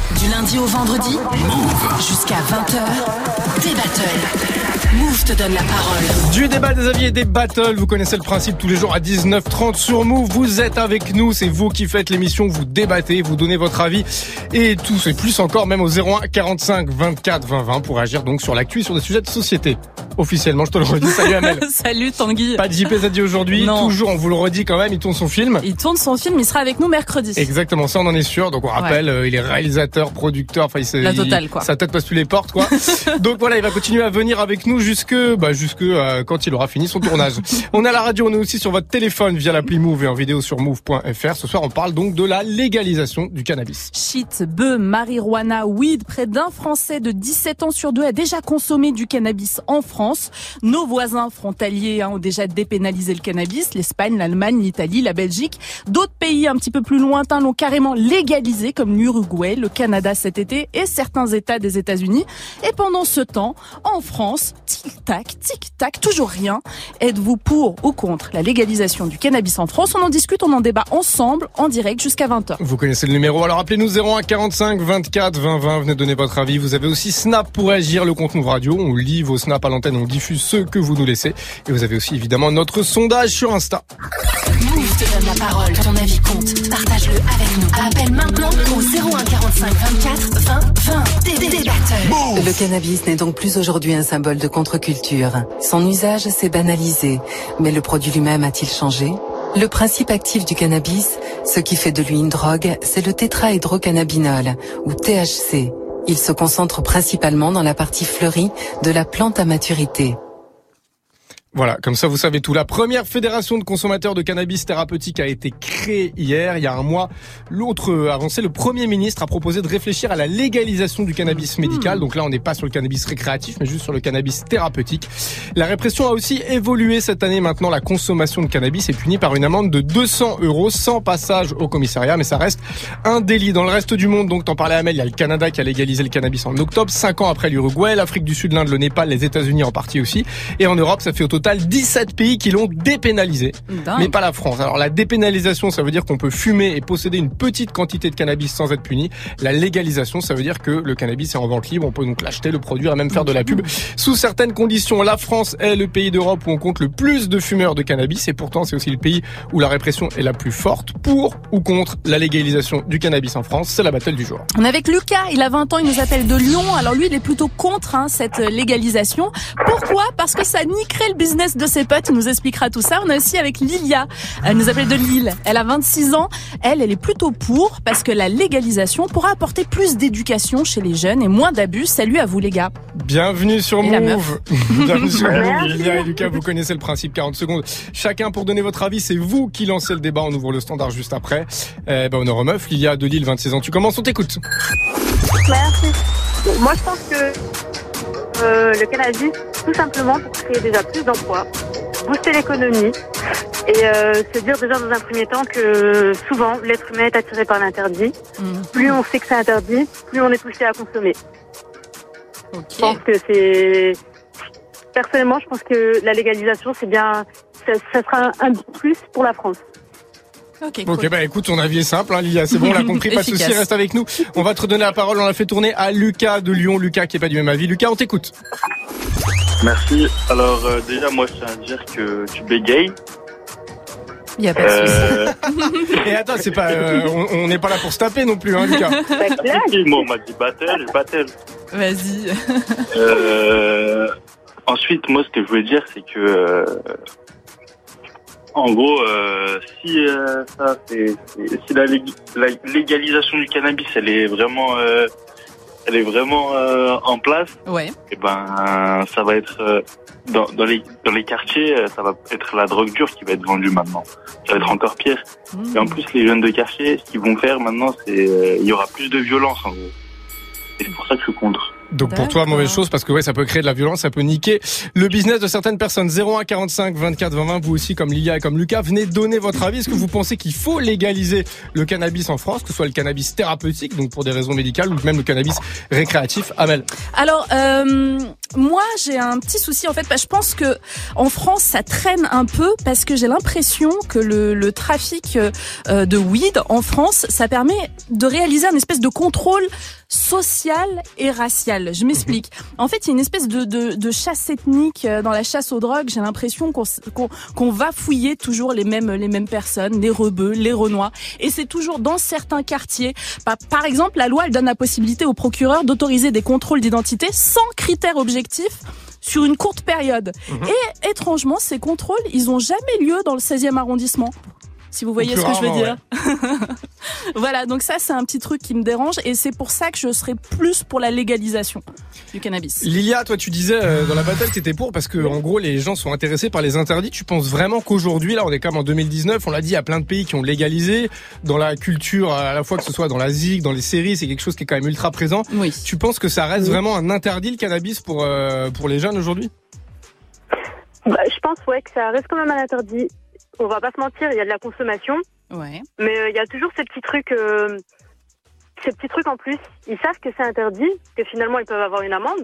Du lundi au vendredi, Move. Jusqu'à 20h, des battles. Move te donne la parole. Du débat, des avis et des battles. Vous connaissez le principe, tous les jours à 19h30 sur Move. Vous êtes avec nous, c'est vous qui faites l'émission. Vous débattez, vous donnez votre avis. Et tout, et plus encore, même au 01 45 24 20 20 pour agir donc sur l'actu, sur des sujets de société. Officiellement, je te le redis. Salut Amel. Salut Tanguy. Pas de JP Zadi aujourd'hui. Non. Toujours, on vous le redit quand même, il tourne son film. Il tourne son film, il sera avec nous mercredi. Exactement, ça on en est sûr. Donc on rappelle, il est réalisateur, producteur, enfin la totale quoi. Sa tête passe plus les portes quoi. Donc voilà, il va continuer à venir avec nous jusque quand il aura fini son tournage. On est à la radio, on est aussi sur votre téléphone via l'appli Move et en vidéo sur move.fr. Ce soir, on parle donc de la légalisation du cannabis. Shit, bœuf, marijuana, weed, près d'un Français de 17 ans sur 2 a déjà consommé du cannabis en France. Nos voisins frontaliers ont déjà dépénalisé le cannabis, l'Espagne, l'Allemagne, l'Italie, la Belgique. D'autres pays un petit peu plus lointains l'ont carrément légalisé, comme l'Uruguay, le Canada cet été et certains États des États-Unis. Et pendant ce temps, en France, tic-tac, toujours rien. Êtes-vous pour ou contre la légalisation du cannabis en France? On en discute, on en débat ensemble, en direct jusqu'à 20h. Vous connaissez le numéro, alors appelez-nous 01 45 24 20 20, venez donner votre avis. Vous avez aussi Snap pour agir, le compte Move Radio. On lit vos snaps à l'antenne, on diffuse ceux que vous nous laissez. Et vous avez aussi évidemment notre sondage sur Insta. Move te donne la parole, ton avis compte, partage-le avec nous. Appelle maintenant au 01 45 24 20 20. Des battles. Le cannabis n'est donc plus aujourd'hui un symbole de contre-culture. Son usage s'est banalisé, mais le produit lui-même a-t-il changé? Le principe actif du cannabis, ce qui fait de lui une drogue, c'est le tétrahydrocannabinol, ou THC. Il se concentre principalement dans la partie fleurie de la plante à maturité. Voilà, comme ça vous savez tout. La première fédération de consommateurs de cannabis thérapeutique a été créée hier, il y a un mois. L'autre avancée, le Premier ministre a proposé de réfléchir à la légalisation du cannabis médical. Donc là, on n'est pas sur le cannabis récréatif, mais juste sur le cannabis thérapeutique. La répression a aussi évolué cette année. Maintenant, la consommation de cannabis est punie par une amende de 200 € sans passage au commissariat, mais ça reste un délit. Dans le reste du monde, donc t'en parlais Amel, il y a le Canada qui a légalisé le cannabis en octobre, 5 ans après l'Uruguay, l'Afrique du Sud, l'Inde, le Népal, les États-Unis en partie aussi. Et en Europe, ça fait au total 17 pays qui l'ont dépénalisé, mais pas la France. Alors la dépénalisation, ça veut dire qu'on peut fumer et posséder une petite quantité de cannabis sans être puni. La légalisation, ça veut dire que le cannabis est en vente libre, on peut donc l'acheter, le produire et même faire de la pub sous certaines conditions. La France est le pays d'Europe où on compte le plus de fumeurs de cannabis et pourtant c'est aussi le pays où la répression est la plus forte. Pour ou contre la légalisation du cannabis en France, c'est la battle du jour. On est avec Lucas, il a 20 ans, il nous appelle de Lyon. Alors lui, il est plutôt contre cette légalisation. Pourquoi? Parce que ça niquerait le business de ses potes, il nous expliquera tout ça. On est aussi avec Lilia, elle nous appelle de Lille. Elle a 26 ans, elle est plutôt pour parce que la légalisation pourra apporter plus d'éducation chez les jeunes et moins d'abus. Salut à vous les gars. Bienvenue sur Move. Bienvenue sur Move. Lilia et Lucas, vous connaissez le principe, 40 secondes. Chacun pour donner votre avis, c'est vous qui lancez le débat, on ouvre le standard juste après. Honneur aux meufs. Lilia de Lille, 26 ans, tu commences, on t'écoute. Merci. Moi je pense que le cannabis, tout simplement pour créer déjà plus d'emplois, booster l'économie et se dire déjà dans un premier temps que souvent l'être humain est attiré par l'interdit. Plus on sait que c'est interdit, plus on est poussé à consommer. Okay. Je pense que c'est... Personnellement, je pense que la légalisation, c'est bien... Ça sera un plus pour la France. Ok, cool. Ok, écoute, ton avis est simple, hein, Lilia, c'est bon, on l'a compris, pas de souci, reste avec nous. On va te redonner la parole, on l'a fait tourner à Lucas de Lyon. Lucas qui est pas du même avis. Lucas, on t'écoute. Merci. Alors déjà, moi, je tiens à dire que tu bégayes. Il n'y a pas de souci. Et attends, c'est pas, on n'est pas là pour se taper non plus, hein, Lucas. Moi, on m'a dit battle. Vas-y. Ensuite, moi, ce que je voulais dire, c'est que, en gros, si la légalisation du cannabis, elle est vraiment en place. Ouais. Et ben, ça va être dans les quartiers, ça va être la drogue dure qui va être vendue maintenant. Ça va être encore pire. Et en plus, les jeunes de quartier, ce qu'ils vont faire maintenant, c'est il y aura plus de violence en gros. Et c'est pour ça que je suis contre. Donc pour toi, mauvaise chose parce que ouais, ça peut créer de la violence, ça peut niquer le business de certaines personnes. 01 45 24 20 20, vous aussi comme Lilia et comme Lucas, venez donner votre avis. Est-ce que vous pensez qu'il faut légaliser le cannabis en France, que ce soit le cannabis thérapeutique, donc pour des raisons médicales, ou même le cannabis récréatif? Amel. Alors moi j'ai un petit souci en fait, je pense que en France ça traîne un peu parce que j'ai l'impression que le trafic de weed en France, ça permet de réaliser un espèce de contrôle social et racial. Je m'explique. En fait, il y a une espèce de chasse ethnique dans la chasse aux drogues. J'ai l'impression qu'on va fouiller toujours les mêmes personnes, les rebeux, les renois. Et c'est toujours dans certains quartiers. Par exemple, la loi, elle donne la possibilité au procureur d'autoriser des contrôles d'identité sans critères objectifs sur une courte période. Et étrangement, ces contrôles, ils ont jamais lieu dans le 16e arrondissement. Si vous voyez ce que je veux dire. Ouais. Voilà, donc ça c'est un petit truc qui me dérange et c'est pour ça que je serais plus pour la légalisation du cannabis. Lilia, toi tu disais dans la bataille que t'étais pour parce que en gros les gens sont intéressés par les interdits. Tu penses vraiment qu'aujourd'hui, là on est quand même en 2019, on l'a dit, il y a plein de pays qui ont légalisé, dans la culture à la fois que ce soit dans la zik, dans les séries, c'est quelque chose qui est quand même ultra présent. Oui. Tu penses que ça reste vraiment un interdit le cannabis pour les jeunes aujourd'hui? Je pense que ça reste quand même un interdit. On va pas se mentir, il y a de la consommation, ouais. Mais il y a toujours ces petits trucs en plus. Ils savent que c'est interdit, que finalement ils peuvent avoir une amende.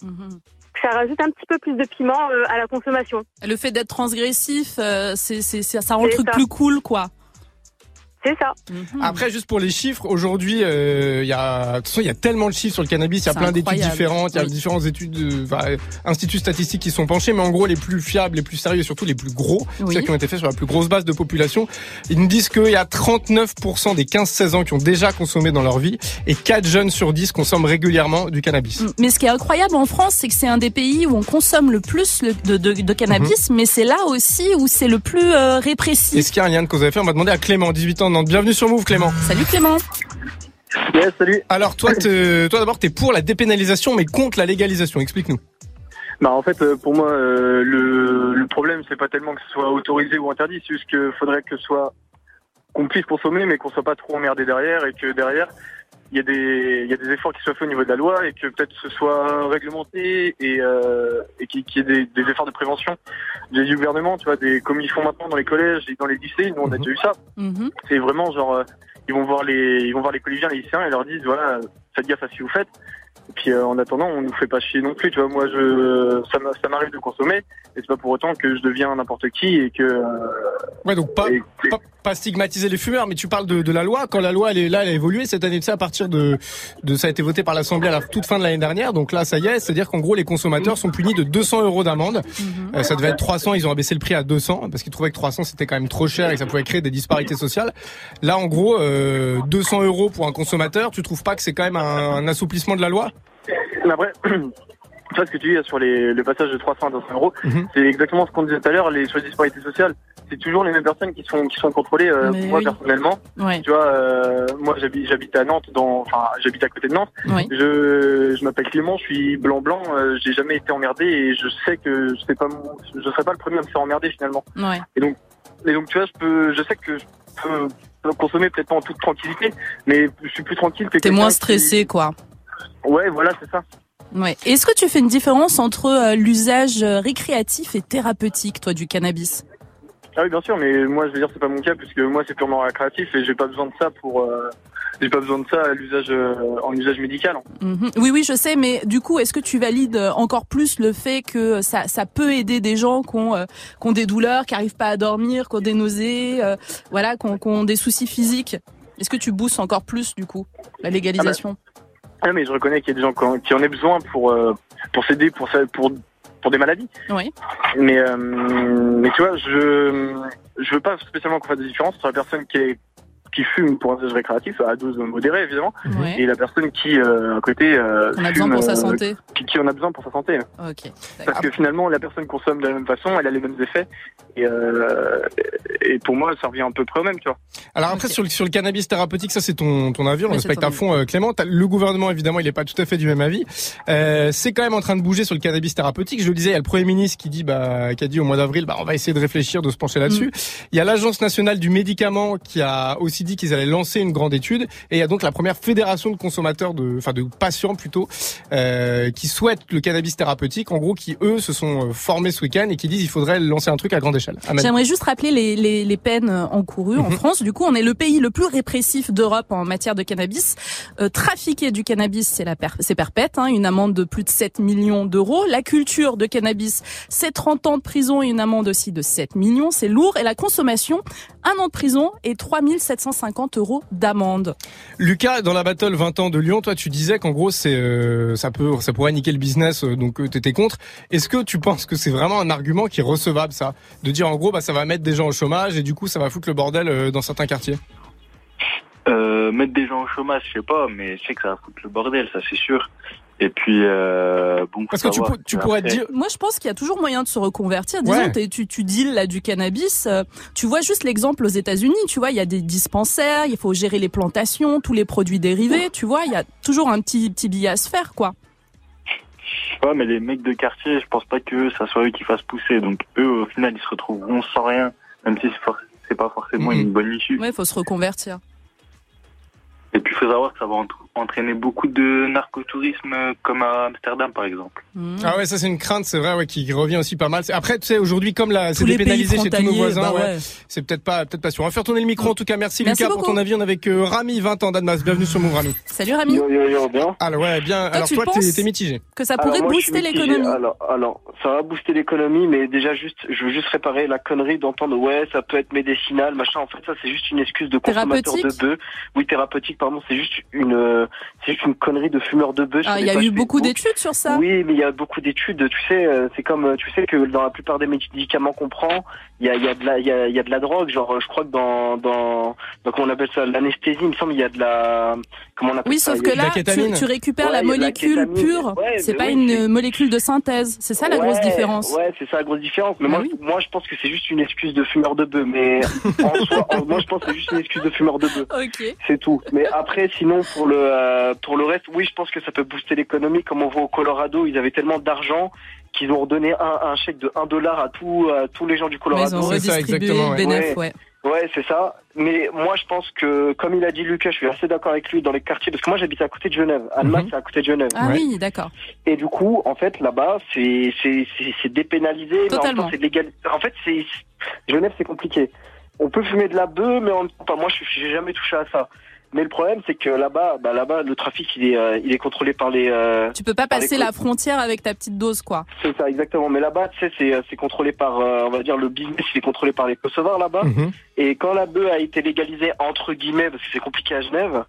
Ça rajoute un petit peu plus de piment à la consommation. Le fait d'être transgressif, ça rend le truc plus cool, quoi. C'est ça. Après, juste pour les chiffres, aujourd'hui, il y a tellement de chiffres sur le cannabis, il y a plein d'études différentes, il y a différentes études, instituts statistiques qui sont penchés, mais en gros, les plus fiables, les plus sérieux, et surtout les plus gros, ceux qui ont été faits sur la plus grosse base de population, ils nous disent qu'il y a 39% des 15-16 ans qui ont déjà consommé dans leur vie, et 4 jeunes sur 10 consomment régulièrement du cannabis. Mais ce qui est incroyable en France, c'est que c'est un des pays où on consomme le plus de cannabis, mais c'est là aussi où c'est le plus répressif. Est-ce qu'il y a un lien de cause à effet? On va demander à Clément, 18 ans. Bienvenue sur Move, Clément. Salut Clément. Yes, salut. Alors toi d'abord t'es pour la dépénalisation mais contre la légalisation. Explique-nous. En fait pour moi le problème c'est pas tellement que ce soit autorisé ou interdit, c'est juste qu'il faudrait qu'on puisse consommer mais qu'on soit pas trop emmerdé derrière et que derrière il y a des efforts qui soient faits au niveau de la loi et que peut-être ce soit réglementé et qu'il y ait des efforts de prévention du gouvernement, tu vois, comme ils font maintenant dans les collèges et dans les lycées. Nous on a déjà eu ça. C'est vraiment genre ils vont voir les collégiens, les lycéens et leur disent voilà, faites gaffe à ce que vous faites. Et puis en attendant, on nous fait pas chier non plus, tu vois. Moi ça m'arrive de consommer et c'est pas pour autant que je deviens n'importe qui et que ouais, donc pas stigmatiser les fumeurs, mais tu parles de la loi. Quand la loi elle a évolué cette année, à partir de ça a été voté par l'Assemblée à la toute fin de l'année dernière. Donc là ça y est, c'est-à-dire qu'en gros les consommateurs sont punis de 200 € d'amende. Ça devait être 300, ils ont abaissé le prix à 200 parce qu'ils trouvaient que 300 c'était quand même trop cher et que ça pouvait créer des disparités sociales. Là en gros 200 € pour un consommateur, tu trouves pas que c'est quand même un assouplissement de la loi? Après, ça, ce que tu dis sur le passage de 300 à 200 €, c'est exactement ce qu'on disait tout à l'heure, sur les disparités sociales. C'est toujours les mêmes personnes qui sont contrôlées. Moi, personnellement, tu vois, moi, j'habite à Nantes, j'habite à côté de Nantes. Oui. Je m'appelle Clément, je suis blanc, j'ai jamais été emmerdé et je sais que je serai pas le premier à me faire emmerder finalement. Ouais. Et donc, tu vois, je sais que je peux consommer peut-être pas en toute tranquillité, mais je suis plus tranquille que t'es moins stressé, quoi. Ouais, voilà, c'est ça. Ouais. Est-ce que tu fais une différence entre l'usage récréatif et thérapeutique, toi, du cannabis? Ah oui, bien sûr, mais moi, je veux dire, c'est pas mon cas, puisque moi, c'est purement récréatif et j'ai pas besoin de ça j'ai pas besoin de ça à l'usage, en usage médical. Oui, je sais, mais du coup, est-ce que tu valides encore plus le fait que ça peut aider des gens qui ont des douleurs, qui arrivent pas à dormir, qui ont des nausées, qui ont des soucis physiques? Est-ce que tu boostes encore plus, du coup, la légalisation? Ah, mais je reconnais qu'il y a des gens qui en aient besoin pour s'aider, pour des maladies. Oui. Mais tu vois, je veux pas spécialement qu'on fasse des différences entre la personne qui fume pour un usage récréatif à dose modérée évidemment, et la personne qui à côté on a besoin pour sa santé. Qui en a besoin pour sa santé. Ok. Parce que finalement la personne consomme de la même façon, elle a les mêmes effets et pour moi ça revient un peu près au même, tu vois. Alors après sur le cannabis thérapeutique, ça c'est ton avis, on respecte à fond Clément. Le gouvernement évidemment il est pas tout à fait du même avis. C'est quand même en train de bouger sur le cannabis thérapeutique. Je le disais, il y a le Premier ministre qui a dit au mois d'avril on va essayer de réfléchir, de se pencher là-dessus. Il y a l'Agence nationale du médicament qui a aussi aussi dit qu'ils allaient lancer une grande étude. Et il y a donc la première fédération de consommateurs, de patients plutôt, qui souhaitent le cannabis thérapeutique, en gros, qui eux se sont formés ce week-end et qui disent il faudrait lancer un truc à grande échelle. Amen. J'aimerais juste rappeler les peines encourues en France. Du coup, on est le pays le plus répressif d'Europe en matière de cannabis. Trafiquer du cannabis, c'est perpète, une amende de plus de 7 millions d'euros. La culture de cannabis, c'est 30 ans de prison et une amende aussi de 7 millions. C'est lourd. Et la consommation, 1 an de prison et 3 750 € d'amende. Lucas, dans la battle 20 ans de Lyon, toi, tu disais qu'en gros, ça pourrait niquer le business, donc t'étais contre. Est-ce que tu penses que c'est vraiment un argument qui est recevable, ça? De dire, en gros, ça va mettre des gens au chômage et du coup, ça va foutre le bordel dans certains quartiers? Mettre des gens au chômage, je sais pas, mais je sais que ça va foutre le bordel, ça c'est sûr. Et puis parce que tu pourrais te dire. Moi, je pense qu'il y a toujours moyen de se reconvertir. Disons, tu deals là du cannabis. Tu vois juste l'exemple aux États-Unis. Tu vois, il y a des dispensaires, il faut gérer les plantations, tous les produits dérivés. Tu vois, il y a toujours un petit billet à se faire, quoi. Ouais, mais les mecs de quartier, je pense pas que ça soit eux qui fassent pousser. Donc eux, au final, ils se retrouveront sans rien, même si c'est pas forcément une bonne issue. Ouais, faut se reconvertir. Et puis, il faut savoir que ça va entraîner beaucoup de narcotourisme, comme à Amsterdam, par exemple. Ah ouais, ça c'est une crainte, c'est vrai, qui revient aussi pas mal. Après, tu sais, aujourd'hui, comme c'est dépénalisé chez tous nos voisins, c'est peut-être pas sûr. On va faire tourner le micro. En tout cas, merci Lucas pour ton avis. On est avec Rami, 20 ans d'Annemasse. Bienvenue sur Move, Rami. Salut Rami. Yo, bien. Alors ouais, bien. Alors toi, t'es mitigé. Que ça pourrait booster l'économie. Alors, ça va booster l'économie, mais déjà je veux juste réparer la connerie d'entendre ça peut être médicinal, machin. En fait, ça c'est juste une excuse de consommateur de bœuf. Oui, thérapeutique, pardon. C'est juste une connerie de fumeur de bœuf. Il y a eu beaucoup d'études sur ça. Oui, mais il y a beaucoup d'études. Tu sais, c'est comme tu sais que dans la plupart des médicaments qu'on prend, il y a de la drogue. Genre, je crois que dans comment on appelle ça, l'anesthésie, il me semble, il y a de la comment on appelle ça. Oui, sauf que là, tu récupères la molécule pure. C'est pas une molécule de synthèse. C'est ça la grosse différence. Ouais, c'est ça la grosse différence. Mais moi, je pense que c'est juste une excuse de fumeur de bœuf. Mais en soi, moi, je pense que c'est juste une excuse de fumeur de bœuf. Ok. C'est tout. Mais après, sinon, pour le reste, oui, je pense que ça peut booster l'économie. Comme on voit au Colorado, ils avaient tellement d'argent qu'ils ont redonné un chèque de $1 à tous les gens du Colorado. Mais ils ont redistribué le bénéfice, Ouais, c'est ça. Mais moi, je pense que, comme il a dit Lucas, je suis assez d'accord avec lui dans les quartiers, parce que moi, j'habite à côté de Genève. Annemasse, c'est à côté de Genève. Ah oui, d'accord. Et du coup, en fait, là-bas, c'est dépénalisé. Totalement. Mais c'est légal. En fait, Genève, c'est compliqué. On peut fumer de la bœuf, mais moi, j'ai jamais touché à ça. Mais le problème, c'est que là-bas, le trafic, il est contrôlé par les. Tu peux pas passer la frontière avec ta petite dose, quoi. C'est ça, exactement. Mais là-bas, tu sais, c'est contrôlé par, on va dire, le business, il est contrôlé par les Kosovars là-bas. Et quand la bœuf a été légalisée entre guillemets, parce que c'est compliqué à Genève,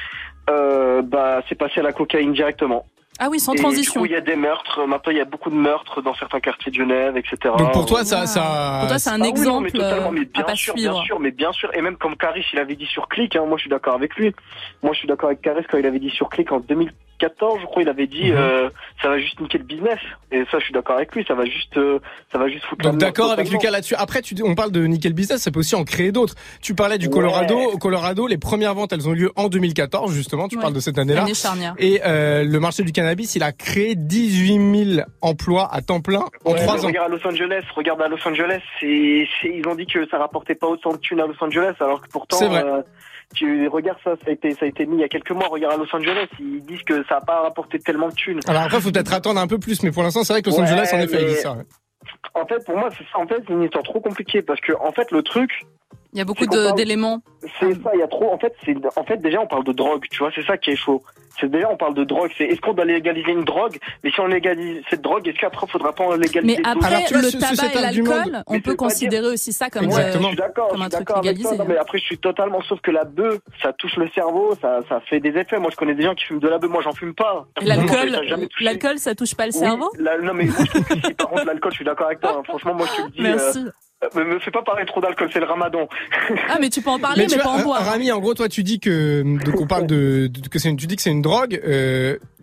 c'est passé à la cocaïne directement. Ah oui, sans transition. Du coup, il y a des meurtres. Maintenant, il y a beaucoup de meurtres dans certains quartiers de Genève, etc. Donc pour toi, pour toi, c'est un exemple à pas suivre. Bien sûr. Et même comme Caris, il avait dit sur Click, moi je suis d'accord avec lui. Moi je suis d'accord avec Caris quand il avait dit sur Click en 2014, je crois, il avait dit ça va juste niquer le business. Et ça, je suis d'accord avec lui. Ça va juste foutre. Donc d'accord avec Lucas là-dessus. Après, on parle de niquer le business, ça peut aussi en créer d'autres. Tu parlais du Colorado. Au Colorado, les premières ventes, elles ont lieu en 2014, justement. Tu parles de cette année-là. Année charnière. Et le marché du cannabis, il a créé 18 000 emplois à temps plein en 3 ans. Regarde à Los Angeles, ils ont dit que ça rapportait pas autant de thunes à Los Angeles, alors que pourtant. C'est vrai. Tu regardes ça a été mis il y a quelques mois. Regarde à Los Angeles, ils disent que ça a pas rapporté tellement de thunes. Alors après, faut peut-être attendre un peu plus, mais pour l'instant, c'est vrai que Los Angeles, en effet, il dit ça. Ouais. En fait, pour moi, c'est une histoire trop compliquée parce que, en fait, le truc. Il y a beaucoup d'éléments. C'est ça, il y a trop. En fait, déjà, on parle de drogue, tu vois, c'est ça qui est chaud. On parle de drogue. Est-ce qu'on doit légaliser une drogue? Mais si on légalise cette drogue, est-ce qu'après, faudra pas en légaliser? Mais après, le tabac et l'alcool, on peut considérer aussi ça comme un truc légalisé. Mais après, je suis totalement sauf que la bœuf, ça touche le cerveau, ça fait des effets. Moi, je connais des gens qui fument de la bœuf. Moi, j'en fume pas. L'alcool, ça touche pas le cerveau? Non, mais moi, je trouve que si, par contre, l'alcool, je suis d'accord avec toi. Franchement, moi, je te le dis. Merci. Me fais pas parler trop d'alcool, c'est le ramadan. Ah, mais tu peux en parler, mais pas en boire. Rami, en gros, toi, tu dis que, donc on parle tu dis que c'est une drogue,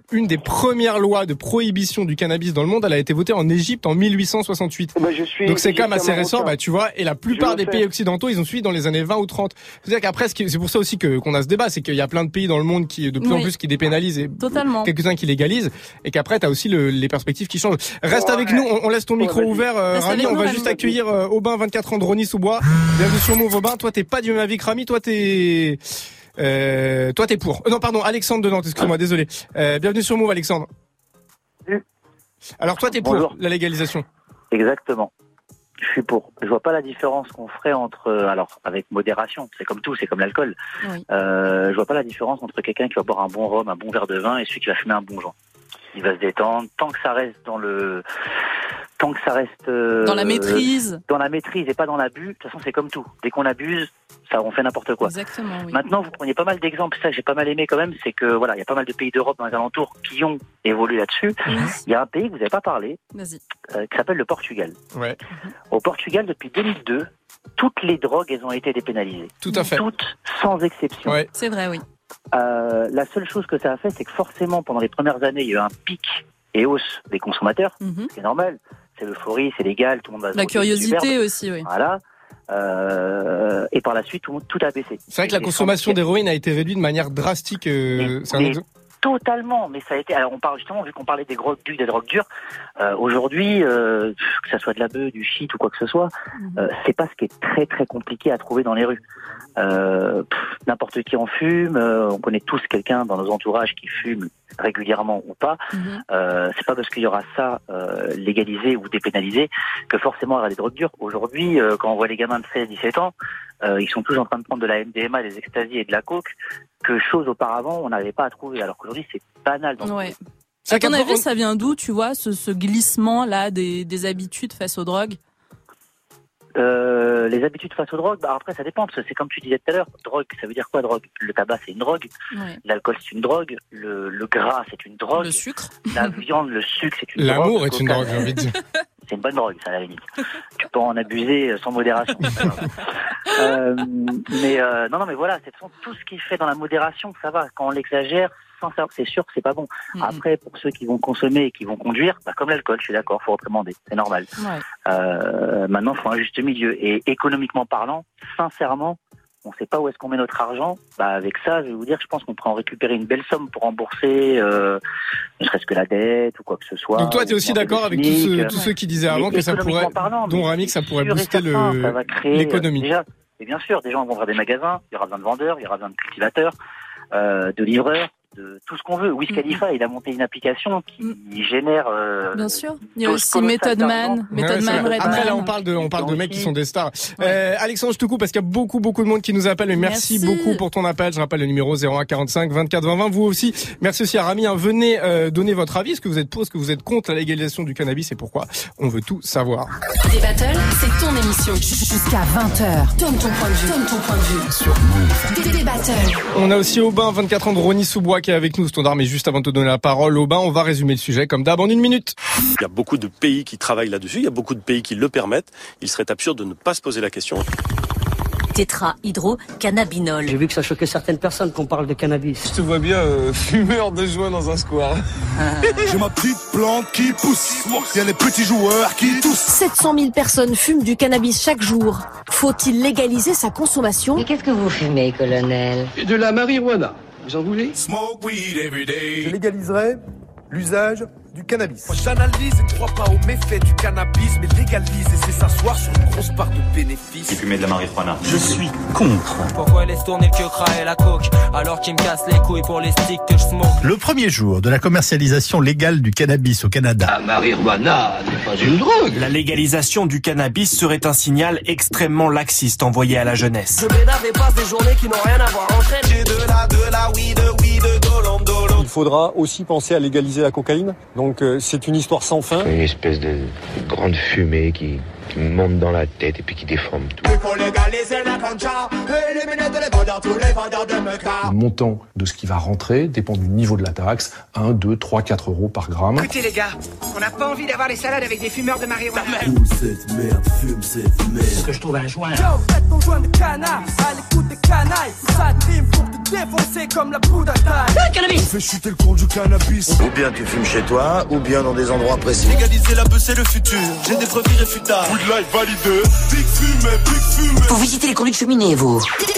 une des premières lois de prohibition du cannabis dans le monde, elle a été votée en Égypte en 1868. Donc c'est quand même assez récent, tu vois, et la plupart des pays occidentaux, ils ont suivi dans les années 20 ou 30. C'est-à-dire qu'après, c'est pour ça aussi qu'on a ce débat, c'est qu'il y a plein de pays dans le monde qui, de plus en plus, qui dépénalisent et quelques-uns qui légalisent, et qu'après, t'as aussi les perspectives qui changent. Reste avec nous, on laisse ton micro ouvert, Rami, on va juste accueillir Aubin, 24 ans de Rosny-sous-Bois. Bienvenue sur Move, Aubin. Toi, t'es pas du même avis que Rami, toi, t'es pour. Non, pardon, Alexandre de Nantes, excuse-moi, désolé. Bienvenue sur Move, Alexandre. Alors toi, t'es pour la légalisation? Exactement. Je suis pour. Je vois pas la différence qu'on ferait entre, alors avec modération, c'est comme tout, c'est comme l'alcool. Oui. Je vois pas la différence entre quelqu'un qui va boire un bon rhum, un bon verre de vin, et celui qui va fumer un bon joint. Il va se détendre tant que ça reste dans la maîtrise. Dans la maîtrise et pas dans l'abus. De toute façon, c'est comme tout. Dès qu'on abuse, on fait n'importe quoi. Exactement, oui. Maintenant, vous preniez pas mal d'exemples. Ça, j'ai pas mal aimé quand même. C'est que, voilà, il y a pas mal de pays d'Europe dans les alentours qui ont évolué là-dessus. Il y a un pays que vous n'avez pas parlé, qui s'appelle le Portugal. Ouais. Au Portugal, depuis 2002, toutes les drogues, elles ont été dépénalisées. Tout à fait. Toutes, sans exception. Ouais. C'est vrai, oui. La seule chose que ça a fait, c'est que forcément, pendant les premières années, il y a eu un pic et hausse des consommateurs. C'est normal. C'est l'euphorie, c'est légal, tout le monde va se la curiosité aussi, oui. Voilà. Et par la suite, tout a baissé. C'est vrai que la consommation d'héroïne a été réduite de manière drastique. Totalement, mais ça a été. Alors on parle justement, vu qu'on parlait des drogues dures, aujourd'hui, que ça soit de la beuh, du shit ou quoi que ce soit, c'est pas ce qui est très très compliqué à trouver dans les rues. N'importe qui en fume, on connaît tous quelqu'un dans nos entourages qui fume régulièrement ou pas. C'est pas parce qu'il y aura ça légalisé ou dépénalisé que forcément il y aura des drogues dures. Aujourd'hui, quand on voit les gamins de 16-17 ans, ils sont tous en train de prendre de la MDMA, des ecstasy et de la coke, que chose auparavant on n'avait pas à trouver. Alors qu'aujourd'hui c'est banal. Ouais. À ton avis, ça vient d'où, tu vois, ce glissement là des habitudes face aux drogues? Les habitudes face aux drogues, après ça dépend, parce que c'est comme tu disais tout à l'heure, drogue, ça veut dire quoi drogue? Le tabac c'est une drogue, l'alcool c'est une drogue, le gras c'est une drogue, le sucre, la viande, le sucre c'est une drogue. L'amour est une drogue, j'ai envie de dire. C'est une bonne drogue, ça à la limite. Tu peux en abuser sans modération. Non, mais voilà, c'est tout ce qui fait dans la modération, ça va. Quand on l'exagère, c'est sûr que c'est pas bon. Après, pour ceux qui vont consommer et qui vont conduire, comme l'alcool, je suis d'accord, faut réprimander, c'est normal. Maintenant, faut un juste milieu. Et économiquement parlant, sincèrement, on ne sait pas où est-ce qu'on met notre argent. Avec ça, je vais vous dire, je pense qu'on pourrait en récupérer une belle somme pour rembourser, ne serait-ce que la dette ou quoi que ce soit. Donc toi, tu es aussi d'accord avec tous ceux qui disaient avant que ça pourrait, dont Rami, que ça pourrait booster l'économie. Déjà, et bien sûr, des gens vont ouvrir des magasins, il y aura besoin de vendeurs, il y aura besoin de cultivateurs, de livreurs, de tout ce qu'on veut. Wiz Khalifa, il a monté une application qui génère. Bien sûr. Il y a aussi Method Man, Redman. Après là, on parle de mecs qui sont des stars. Alexandre, je te coupe parce qu'il y a beaucoup de monde qui nous appelle. Mais merci beaucoup pour ton appel. Je rappelle le numéro 01 45 24 20 20. Vous aussi. Merci aussi à Rami. Venez donner votre avis. Est-ce que vous êtes pour, est-ce que vous êtes contre la légalisation du cannabis et pourquoi? On veut tout savoir. Des Battles, c'est ton émission jusqu'à 20h. Donne ton point de vue. Sur Move. Des Battles. On a aussi Aubin, 24 ans de Rosny-sous-Bois, qui est avec nous, standard. Mais juste avant de te donner la parole, Aubin, on va résumer le sujet comme d'hab en 1 minute. Il y a beaucoup de pays qui travaillent là-dessus. Il y a beaucoup de pays qui le permettent. Il serait absurde de ne pas se poser la question. Tétrahydrocannabinol. J'ai vu que ça choquait certaines personnes qu'on parle de cannabis. Je te vois bien fumeur de joint dans un square. J'ai ma petite plante qui pousse. Il y a les petits joueurs qui toussent. 700 000 personnes fument du cannabis chaque jour. Faut-il légaliser sa consommation? Et qu'est-ce que vous fumez, colonel? De la marijuana. Vous en voulez? Je légaliserai l'usage du cannabis. Moi j'analyse et ne crois pas aux méfaits du cannabis, mais légalise et c'est s'asseoir sur une grosse part de bénéfices. Et fumer de la marijuana. Je suis contre. Pourquoi laisse tourner le queue et la coke alors qu'il me casse les couilles pour les sticks que je smoke? Le premier jour de la commercialisation légale du cannabis au Canada. La marijuana n'est pas une drogue. La légalisation du cannabis serait un signal extrêmement laxiste envoyé à la jeunesse. Je bédave et passe des journées qui n'ont rien à voir entre elles. J'ai de la weed, dolom. Il faudra aussi penser à légaliser la cocaïne. Donc c'est une histoire sans fin. Une espèce de grande fumée qui qui me montent dans la tête et puis qui déforment tout. Il faut légaliser la ganja, éliminer tous les vendeurs, tous les vendeurs de meca. Le montant de ce qui va rentrer dépend du niveau de la taxe, 1, 2, 3, 4 euros par gramme. Écoutez les gars, on n'a pas envie d'avoir des salades avec des fumeurs de marijuana. Fume cette merde, fume cette merde. Est-ce que je trouve un joint? Yo, faites ton joint de canard, à l'écoute des canailles. Ça trime pour te défoncer comme la poudre à taille. Cannabis! On fait chuter le cours du cannabis. Ou bien tu fumes chez toi, ou bien dans des endroits précis. Légaliser la beuh, c'est le futur. J'ai des preuves irréfutables. Good life validé. Big fumée. Vous visitez les conduits de cheminée, vous?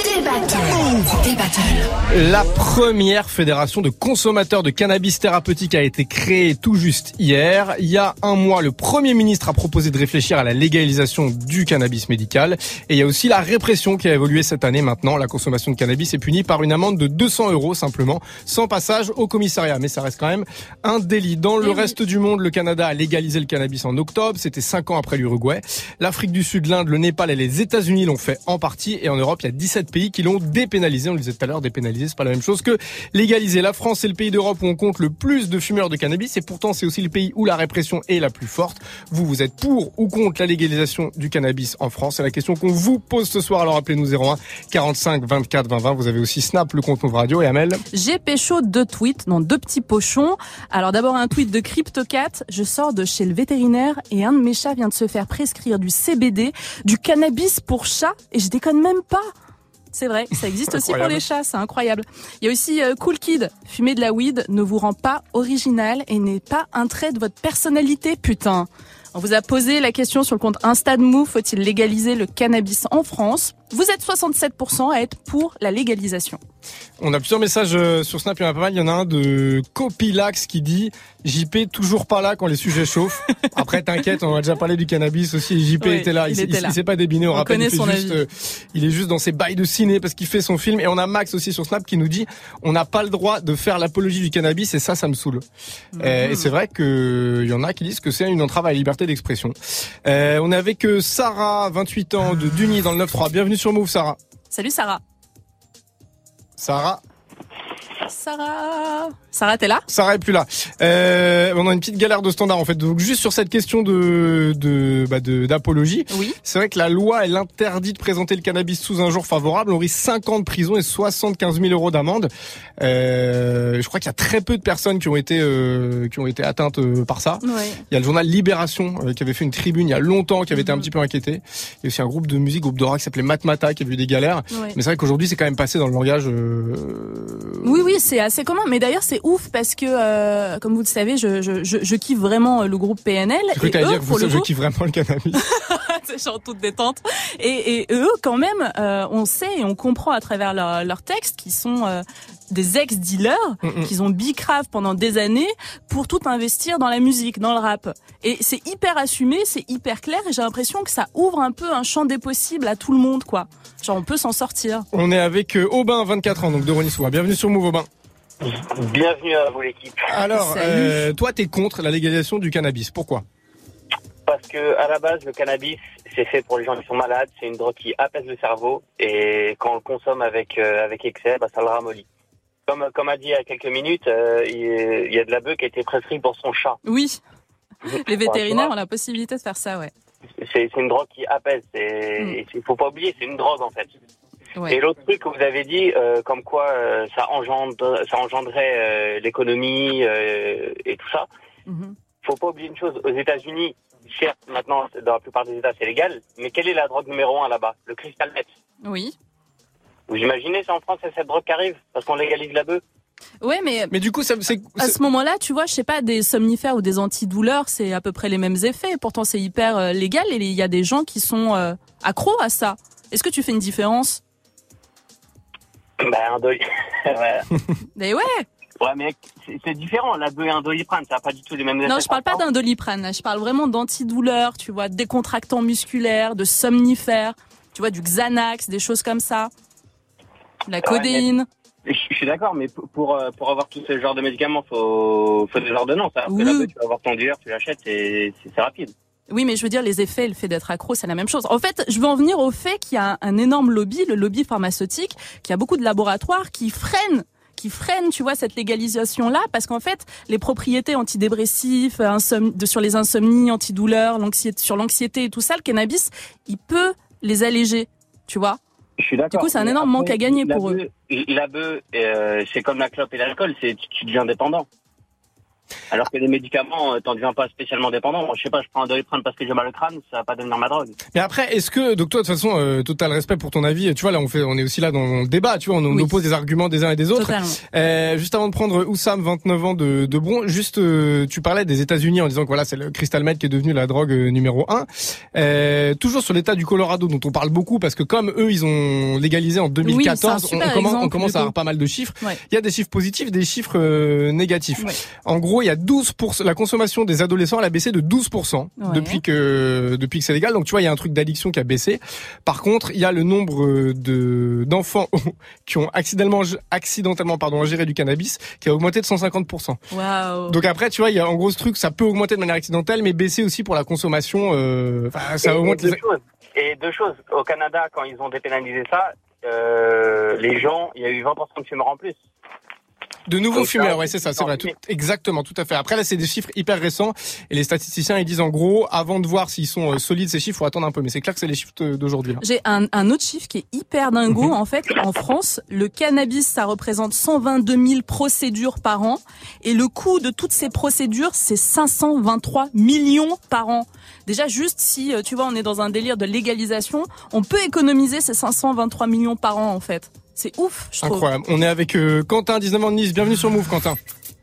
La première fédération de consommateurs de cannabis thérapeutique a été créée tout juste hier. Il y a un mois, le Premier ministre a proposé de réfléchir à la légalisation du cannabis médical. Et il y a aussi la répression qui a évolué cette année maintenant. La consommation de cannabis est punie par une amende de 200 € simplement, sans passage au commissariat. Mais ça reste quand même un délit. Dans le reste du monde, le Canada a légalisé le cannabis en octobre. C'était 5 ans après l'Uruguay. L'Afrique du Sud, l'Inde, le Népal et les États-Unis l'ont fait en partie. Et en Europe, il y a 17 pays qui l'ont dépénalisé. On le disait tout à l'heure, dépénaliser, c'est pas la même chose que légaliser. La France est le pays d'Europe où on compte le plus de fumeurs de cannabis. Et pourtant, c'est aussi le pays où la répression est la plus forte. Vous êtes pour ou contre la légalisation du cannabis en France? C'est la question qu'on vous pose ce soir. Alors appelez-nous 01 45 24 20 20. Vous avez aussi Snap, le compte Move Radio. Et Amel? J'ai pécho 2 tweets, non 2 petits pochons. Alors d'abord un tweet de CryptoCat. Je sors de chez le vétérinaire et un de mes chats vient de se faire prescrire du CBD, du cannabis pour chat. Et je déconne même pas. C'est vrai, ça existe aussi pour les chats, c'est incroyable. Il y a aussi Cool Kid. Fumer de la weed ne vous rend pas original et n'est pas un trait de votre personnalité, putain. On vous a posé la question sur le compte Insta de Move, faut-il légaliser le cannabis en France? Vous êtes 67% à être pour la légalisation. On a plusieurs messages sur Snap, il y en a pas mal. Il y en a un de Copilax qui dit JP toujours pas là quand les sujets chauffent. Après t'inquiète, on a déjà parlé du cannabis aussi. JP était là, il s'est pas débiné. On rappelle, il est juste dans ses bails de ciné parce qu'il fait son film. Et on a Max aussi sur Snap qui nous dit on n'a pas le droit de faire l'apologie du cannabis et ça me saoule. Et c'est vrai que il y en a qui disent que c'est une entrave à la liberté d'expression. On est avec Sarah, 28 ans, de Duny dans le 9-3. Bienvenue sur Move, Sarah. Salut Sarah. Sarah, t'es là? Sarah est plus là. On a une petite galère de standard en fait. Donc juste sur cette question d'apologie. Oui. C'est vrai que la loi elle interdit de présenter le cannabis sous un jour favorable. On risque 5 ans de prison et 75 000 € d'amende. Je crois qu'il y a très peu de personnes qui ont été atteintes par ça. Ouais. Il y a le journal Libération qui avait fait une tribune il y a longtemps, qui avait été un petit peu inquiété. Il y a aussi un groupe de musique, groupe de rock qui s'appelait Matmata qui a vu des galères. Ouais. Mais c'est vrai qu'aujourd'hui c'est quand même passé dans le langage. Oui, c'est assez commun. Mais d'ailleurs, c'est ouf parce que, comme vous le savez, je kiffe vraiment le groupe PNL. Je crois que t'allais dire que je kiffe vraiment le cannabis. C'est genre toute détente. Et eux, quand même, on sait et on comprend à travers leurs textes qu'ils sont des ex-dealers, qu'ils ont bicrave pendant des années pour tout investir dans la musique, dans le rap. Et c'est hyper assumé, c'est hyper clair et j'ai l'impression que ça ouvre un peu un champ des possibles à tout le monde, quoi. Genre, on peut s'en sortir. On est avec Aubin, 24 ans, donc de Rony-sous-Bois. Bienvenue sur Move, Aubin. Bienvenue à vous, l'équipe. Alors, toi, t'es contre la légalisation du cannabis. Pourquoi? Parce que, à la base, le cannabis, c'est fait pour les gens qui sont malades. C'est une drogue qui apaise le cerveau. Et quand on le consomme avec excès, ça le ramollit. Comme a dit il y a quelques minutes, il y a de la beuh qui a été prescrite pour son chat. Oui. Les vétérinaires ont la possibilité de faire ça, ouais. C'est une drogue qui apaise. Il faut pas oublier, c'est une drogue, en fait. Ouais. Et l'autre truc que vous avez dit, comme quoi ça engendrait l'économie et tout ça, faut pas oublier une chose. Aux États-Unis, certes, maintenant, dans la plupart des États, c'est légal, mais quelle est la drogue numéro 1 là-bas? Le crystal meth. Oui. Vous imaginez si en France, c'est cette drogue qui arrive parce qu'on légalise la beuh? Ouais, mais du coup, c'est à ce moment-là, tu vois, je sais pas, des somnifères ou des antidouleurs, c'est à peu près les mêmes effets. Pourtant, c'est hyper légal et il y a des gens qui sont accros à ça. Est-ce que tu fais une différence? Un doliprane. Mais ouais. Ouais, mais c'est différent. La beuh et un doliprane, ça n'a pas du tout les mêmes effets. Non, je parle pas d'un doliprane. Je parle vraiment d'antidouleurs, tu vois, décontractants musculaires, de somnifères, tu vois, du Xanax, des choses comme ça. La codéine. Je suis d'accord, mais pour avoir tout ce genre de médicaments, faut des ordonnances. Alors que la beuh, tu vas avoir ton dealer, tu l'achètes et c'est rapide. Oui, mais je veux dire, les effets, le fait d'être accro, c'est la même chose. En fait, je veux en venir au fait qu'il y a un énorme lobby, le lobby pharmaceutique, qu'il y a beaucoup de laboratoires qui freinent qui freinent, tu vois, cette légalisation-là, parce qu'en fait, les propriétés antidépressifs, sur les insomnies, antidouleurs, sur l'anxiété et tout ça, le cannabis, il peut les alléger, tu vois. Je suis d'accord. Du coup, c'est un énorme manque à gagner pour eux. La bœuf, c'est comme la clope et l'alcool, tu deviens dépendant. Alors que les médicaments, t'en deviens pas spécialement dépendant. Moi, je sais pas, je prends un Doliprane parce que j'ai mal au crâne, ça va pas devenir ma drogue. Mais après, est-ce que, donc toi, de toute façon, total respect pour ton avis. Tu vois, là, on est aussi là dans le débat. Tu vois, on oppose des arguments des uns et des autres. Juste avant de prendre Oussam, 29 ans de Bron, juste, tu parlais des États-Unis en disant que voilà, c'est le crystal meth qui est devenu la drogue numéro 1. Toujours sur l'État du Colorado, dont on parle beaucoup parce que comme eux, ils ont légalisé en 2014, on commence à avoir pas mal de chiffres. Ouais. Il y a des chiffres positifs, des chiffres négatifs. Ouais. En gros, il y a 12%, la consommation des adolescents, elle a baissé de 12% depuis que c'est légal. Donc, tu vois, il y a un truc d'addiction qui a baissé. Par contre, il y a le nombre d'enfants qui ont accidentellement ingéré du cannabis qui a augmenté de 150%. Wow. Donc après, tu vois, il y a en gros ce truc, ça peut augmenter de manière accidentelle, mais baisser aussi pour la consommation, ça augmente Et deux choses. Au Canada, quand ils ont dépénalisé ça, les gens, il y a eu 20% de fumeurs en plus. De nouveaux fumeurs, ouais, c'est ça, c'est vrai, exactement, tout à fait. Après, là, c'est des chiffres hyper récents, et les statisticiens, ils disent en gros, avant de voir s'ils sont solides, ces chiffres, faut attendre un peu, mais c'est clair que c'est les chiffres d'aujourd'hui, là. J'ai un autre chiffre qui est hyper dingo. En fait, en France, le cannabis, ça représente 122 000 procédures par an, et le coût de toutes ces procédures, c'est 523 millions par an. Déjà, juste si, tu vois, on est dans un délire de légalisation, on peut économiser ces 523 millions par an, en fait. C'est ouf, je trouve. Incroyable. On est avec Quentin, 19 ans de Nice. Bienvenue sur Move, Quentin.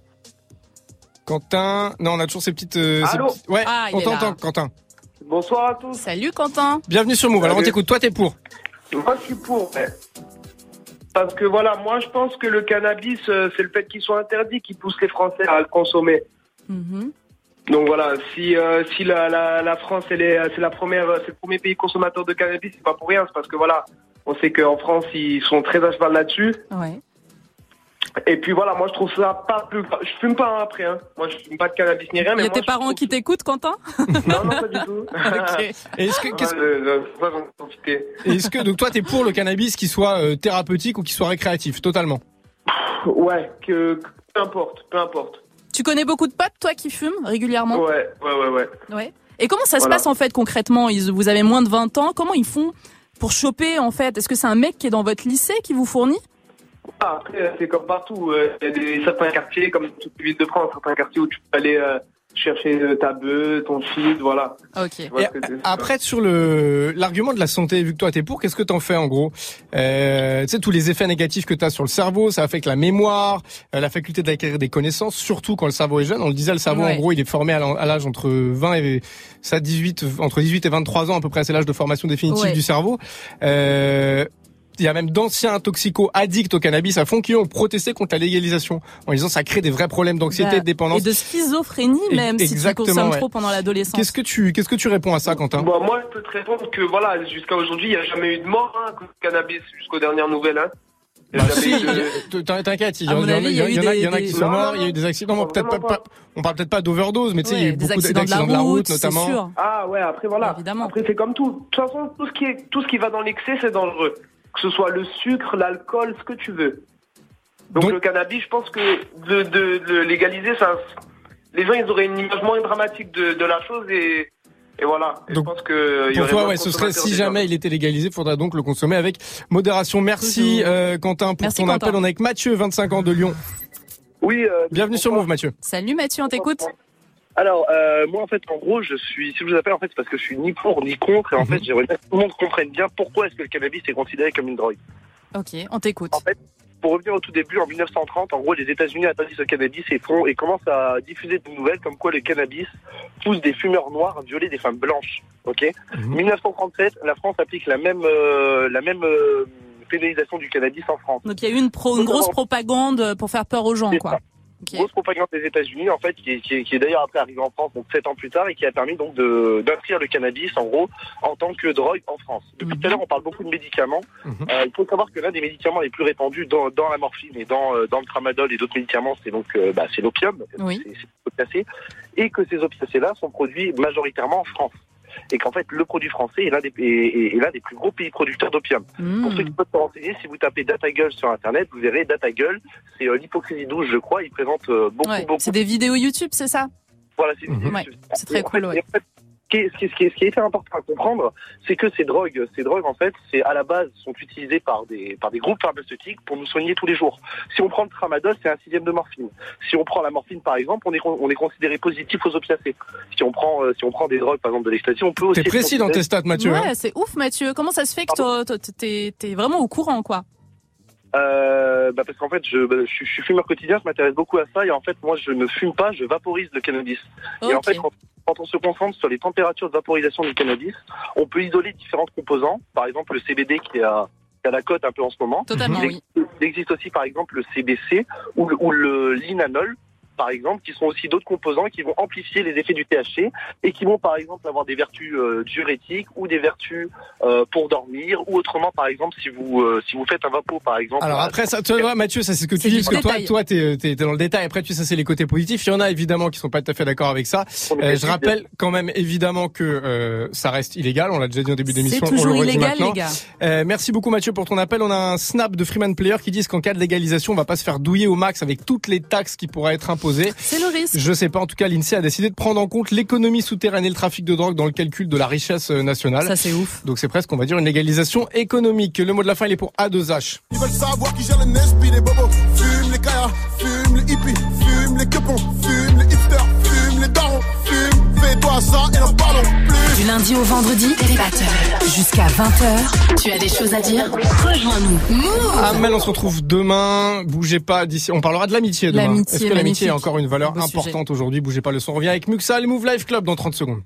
Quentin, non, on a toujours ces petites... Allô Ouais, on t'entend, Quentin. Bonsoir à tous. Salut, Quentin. Bienvenue sur Move. Alors, on t'écoute. Toi, t'es pour? Moi, je suis pour, mais... Parce que voilà, moi, je pense que le cannabis, c'est le fait qu'il soit interdit qui pousse les Français à le consommer. Donc voilà, si la France, c'est le premier pays consommateur de cannabis, c'est pas pour rien. C'est parce que voilà, on sait qu'en France, ils sont très à cheval là-dessus. Ouais. Et puis voilà, moi je trouve ça pas plus... Je fume pas après, hein. Moi je fume pas de cannabis ni rien. Il y a tes parents qui t'écoutent, Quentin? Non, pas du tout. Okay. Est-ce que donc toi t'es pour le cannabis qui soit thérapeutique ou qui soit récréatif, totalement? Ouais, peu importe. Tu connais beaucoup de potes, toi, qui fument régulièrement? Ouais. Et comment ça se passe en fait concrètement? Vous avez moins de 20 ans, comment ils font pour choper en fait? Est-ce que c'est un mec qui est dans votre lycée qui vous fournit? Après, c'est comme partout. Il y a certains quartiers, comme toutes les villes de France, certains quartiers où tu peux aller chercher ta bœuf, ton shit, voilà. Ok. Et après, sur l'argument de la santé, vu que toi t'es pour, qu'est-ce que t'en fais en gros? Tu sais, tous les effets négatifs que t'as sur le cerveau, ça affecte la mémoire, la faculté d'acquérir des connaissances, surtout quand le cerveau est jeune. On le disait, le cerveau, en gros, il est formé à l'âge entre 20 et entre 18 et 23 ans à peu près, c'est l'âge de formation définitive du cerveau. Il y a même d'anciens toxico-addicts au cannabis à fond qui ont protesté contre la légalisation en disant ça crée des vrais problèmes d'anxiété, de dépendance. Et de schizophrénie même si tu consommes trop pendant l'adolescence. Qu'est-ce que tu réponds à ça, Quentin? Moi, je peux te répondre que voilà, jusqu'à aujourd'hui, il n'y a jamais eu de mort à cause du cannabis jusqu'aux dernières nouvelles. Hein. T'inquiète, il y en a qui sont morts, il y a eu des accidents, on parle peut-être pas d'overdose, mais tu sais, il y a eu beaucoup d'accidents de la route notamment. Sûr. Ah ouais, après voilà. Évidemment. Après c'est comme tout. De toute façon, tout ce qui va dans l'excès, c'est dangereux. Que ce soit le sucre, l'alcool, ce que tu veux. Donc le cannabis, je pense que de légaliser, ça, les gens ils auraient une image moins dramatique de la chose et voilà. Et donc, je pense que pour toi, ce serait si jamais il était légalisé, il faudrait donc le consommer avec modération. Merci Quentin pour ton appel. On est avec Mathieu, 25 ans de Lyon. Oui. Bienvenue sur Move, Mathieu. Salut Mathieu, on t'écoute. Alors, moi en fait, en gros, si je vous appelle en fait, c'est parce que je suis ni pour ni contre et en fait, j'aimerais bien que tout le monde comprenne bien pourquoi est-ce que le cannabis est considéré comme une drogue. Ok, on t'écoute. En fait, pour revenir au tout début, en 1930, en gros, les États-Unis interdisent le cannabis et commencent à diffuser des nouvelles comme quoi le cannabis pousse des fumeurs noirs à violer des femmes blanches. Ok. 1937, la France applique la même pénalisation du cannabis en France. Donc il y a eu une grosse propagande pour faire peur aux gens, quoi. Okay. Grosse propagande des États-Unis, en fait, qui est d'ailleurs après arrivé en France, donc 7 ans plus tard, et qui a permis donc d'inscrire le cannabis, en gros, en tant que drogue en France. Depuis tout à l'heure, on parle beaucoup de médicaments. Il faut savoir que l'un des médicaments les plus répandus dans la morphine et dans le tramadol et d'autres médicaments, c'est donc c'est l'opium, c'est opiacé, et que ces opiacés-là sont produits majoritairement en France. et qu'en fait le produit français est l'un des plus gros pays producteurs d'opium. Pour ceux qui peuvent se renseigner, si vous tapez DataGull sur internet, vous verrez DataGull, c'est l'hypocrisie douce, je crois, il présente beaucoup. C'est des vidéos YouTube, c'est ça? Voilà, c'est des vidéos YouTube. C'est très cool. En fait, ce qui est hyper important à comprendre, c'est que ces drogues en fait, c'est à la base sont utilisées par des groupes pharmaceutiques pour nous soigner tous les jours. Si on prend le tramadol, c'est 1/6 de morphine. Si on prend la morphine par exemple, on est considéré positif aux opiacés. Si on prend des drogues par exemple de l'ecstasy, on peut aussi. T'es précis dans tes stats, Mathieu. Ouais, c'est ouf, Mathieu. Comment ça se fait que t'es vraiment au courant, quoi? Parce qu'en fait, je suis fumeur quotidien, je m'intéresse beaucoup à ça, et en fait, moi, je ne fume pas, je vaporise le cannabis. Okay. Et en fait, quand on se concentre sur les températures de vaporisation du cannabis, on peut isoler différents composants, par exemple le CBD qui est à la cote un peu en ce moment. Totalement, il existe aussi, par exemple, le CBC ou le linanol, par exemple, qui sont aussi d'autres composants qui vont amplifier les effets du THC et qui vont, par exemple, avoir des vertus diurétiques ou des vertus pour dormir, ou autrement, par exemple, si vous faites un vapo, par exemple. Alors après, ça, tu vois, Mathieu, ça c'est ce que tu dis, parce que toi, t'es dans le détail. Après, tu sais, ça c'est les côtés positifs. Il y en a évidemment qui sont pas tout à fait d'accord avec ça. Je rappelle quand même évidemment que ça reste illégal. On l'a déjà dit au début de l'émission. C'est toujours illégal, maintenant. les gars. Merci beaucoup, Mathieu, pour ton appel. On a un snap de Freeman Player qui disent qu'en cas de légalisation, on va pas se faire douiller au max avec toutes les taxes qui pourraient être imposées. C'est le risque. Je sais pas, en tout cas, l'INSEE a décidé de prendre en compte l'économie souterraine et le trafic de drogue dans le calcul de la richesse nationale. Ça, c'est ouf. Donc c'est presque, on va dire, une légalisation économique. Le mot de la fin, il est pour A2H. Ils veulent savoir qui gère le Nesby, les bobos. Fume les kayas, fume les hippies, fume les quepons, fume les hipsters, fume les darons, fume, fais-toi ça et n'en parlons plus. Du lundi au vendredi, débatteur. Jusqu'à 20h, tu as des choses à dire? Rejoins-nous. Move. Amel, on se retrouve demain. Bougez pas d'ici. On parlera de l'amitié demain. Est-ce que l'amitié a encore une valeur importante aujourd'hui? Bougez pas, le son revient avec Muxa, le Move Life Club dans 30 secondes.